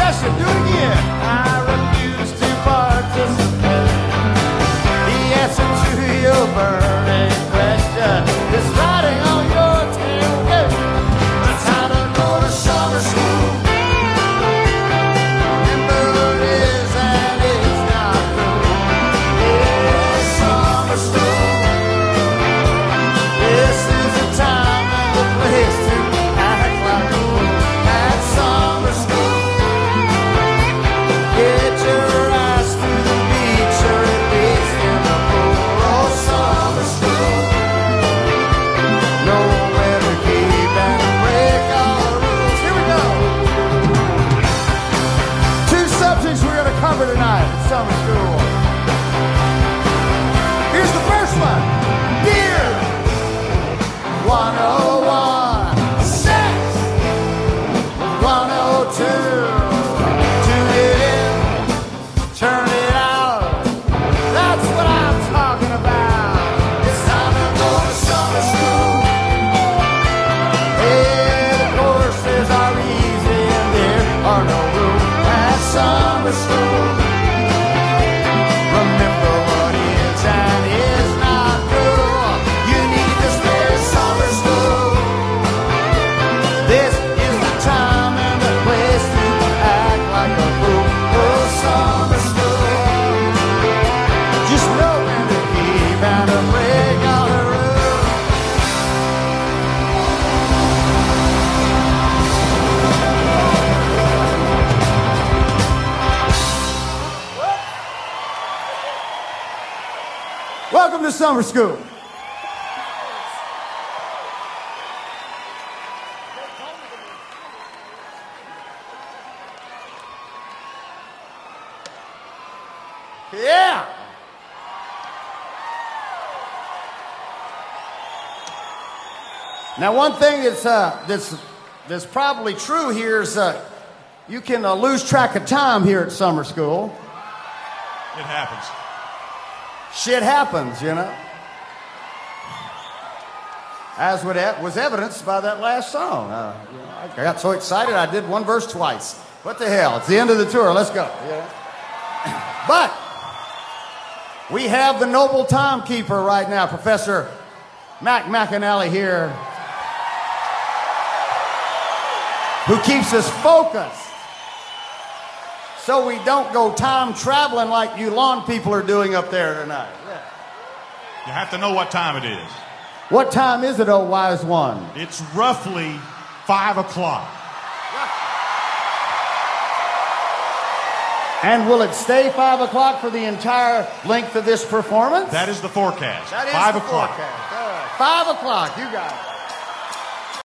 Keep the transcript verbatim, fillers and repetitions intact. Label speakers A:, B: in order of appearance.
A: question, do it again. I refuse to participate. The answer to your burning question is riding on your tailgate. It's time to go to summer school. Remember it is and it's not cool. Yeah, summer school. This is the time and the place to act like a fool at summer school. Get your ass to the beach or at least in the pool. Oh, summer school. Know where to keep and break all the rules. Here we go. Two subjects we're going to cover tonight at summer school. Here's the first one. Dear one oh one, sex one oh two, tune it in, turn it out, that's what I'm talking about. It's time to go to summer school. Hey, the courses are easy and there are no rules at summer school. Remember what is and is not true. You need to spare summer school. This is the time and the place to act like a fool. Oh, summer school. Just know when to keep and to break all the rules. Welcome to summer school. Yeah. Now, one thing that's uh, that's that's probably true here is uh, you can uh, lose track of time here at summer school.
B: It happens.
A: Shit happens, you know. As would e- was evidenced by that last song. Uh, you know, I got so excited I did one verse twice. What the hell? It's the end of the tour. Let's go. Yeah. But we have the noble timekeeper right now, Professor Mac McAnally here, who keeps us focused so we don't go time traveling like you lawn people are doing up there tonight. Yeah.
B: You have to know what time it is.
A: What time is it, oh wise one?
B: It's roughly five o'clock.
A: And will it stay five o'clock for the entire length of this performance?
B: That is the forecast.
A: That is
B: five
A: the
B: o'clock.
A: forecast. All right. Five o'clock, you got it.